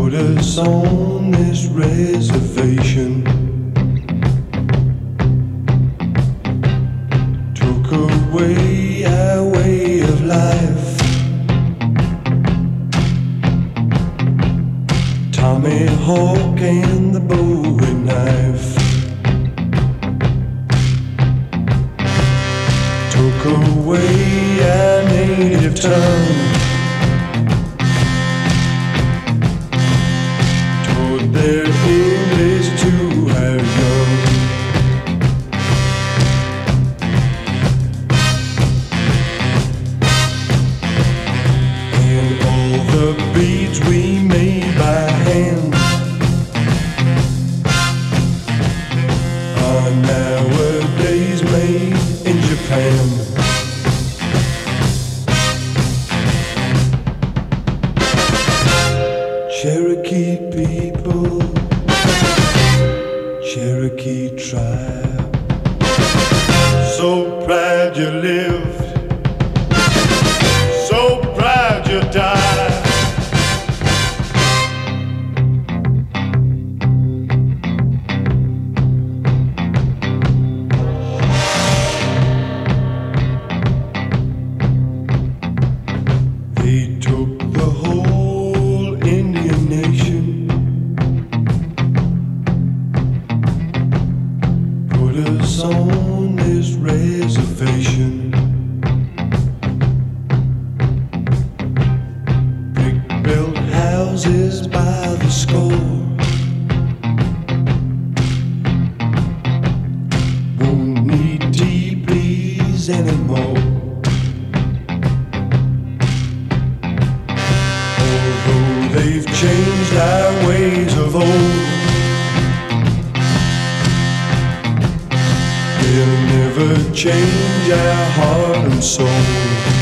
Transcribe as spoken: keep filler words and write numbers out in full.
put us on this reservation, took away our way of life. Tommy Hawk and the Bowie knife took away our native tongue, taught their English to our young. And all the beads we made by hand are nowadays made in Japan. Cherokee people, Cherokee tribe, so proud you lived, so proud you died. They took the whole Indian nation, put us on this reservation, brick-built houses by the score, won't need teepees anymore. They've changed our ways of old, they'll never change our heart and soul.